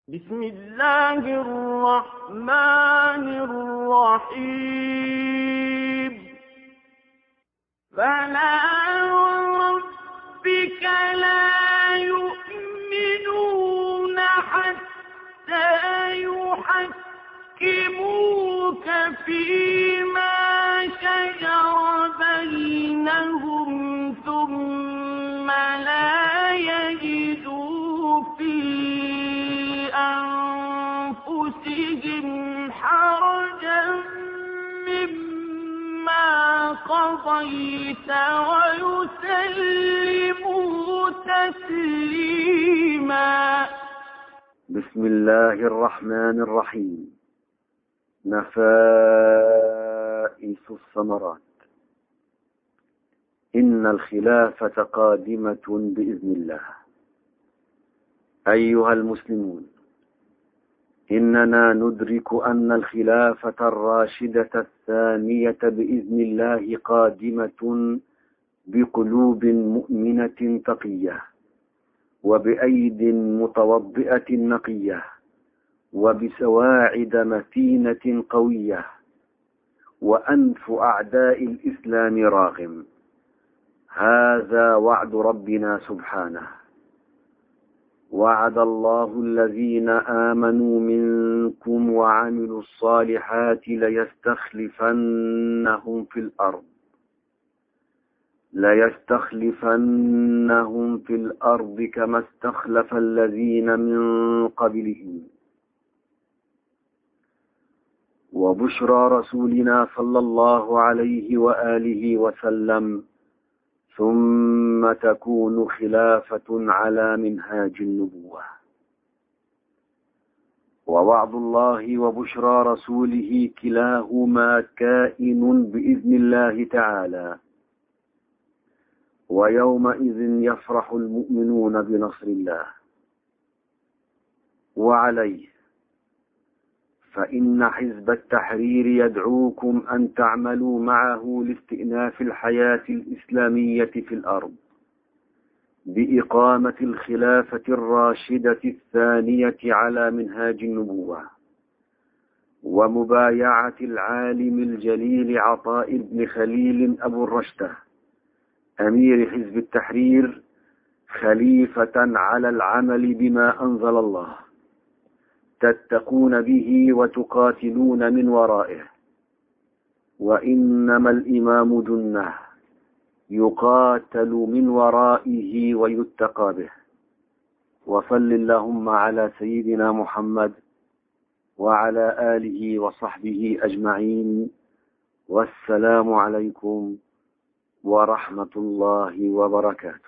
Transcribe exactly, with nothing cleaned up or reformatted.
بسم الله الرحمن الرحيم. فلا وربك لا يؤمنون حتى يحكموك فيما شجر بينهم ثم لا يجدوا في أنفسهم حرجا مما قضيت ويسلموا تسليما. بسم الله الرحمن الرحيم. نفائس الثمرات. إن الخلافة قادمة بإذن الله. أيها المسلمون، إننا ندرك أن الخلافة الراشدة الثانية بإذن الله قادمة بقلوب مؤمنة تقية، وبأيد متوضئة نقية، وبسواعد متينة قوية، وأنف أعداء الإسلام راغم. هذا وعد ربنا سبحانه. وعد الله الذين آمنوا منكم وعملوا الصالحات ليستخلفنهم في الأرض ليستخلفنهم في الأرض كما استخلف الذين من قبلهم. وبشرى رسولنا صلى الله عليه وآله وسلم: ثم تكون خلافة على منهاج النبوة. ووعد الله وبشرى رسوله كلاهما كائن بإذن الله تعالى. ويومئذ يفرح المؤمنون بنصر الله. وعليه فإن حزب التحرير يدعوكم أن تعملوا معه لاستئناف الحياة الإسلامية في الأرض بإقامة الخلافة الراشدة الثانية على منهاج النبوة، ومبايعة العالم الجليل عطاء بن خليل أبو الرشدة أمير حزب التحرير خليفة على العمل بما أنزل الله، تتقون به وتقاتلون من ورائه. وإنما الإمام جنة يقاتل من ورائه ويتقى به. وصل اللهم على سيدنا محمد وعلى آله وصحبه أجمعين. والسلام عليكم ورحمة الله وبركاته.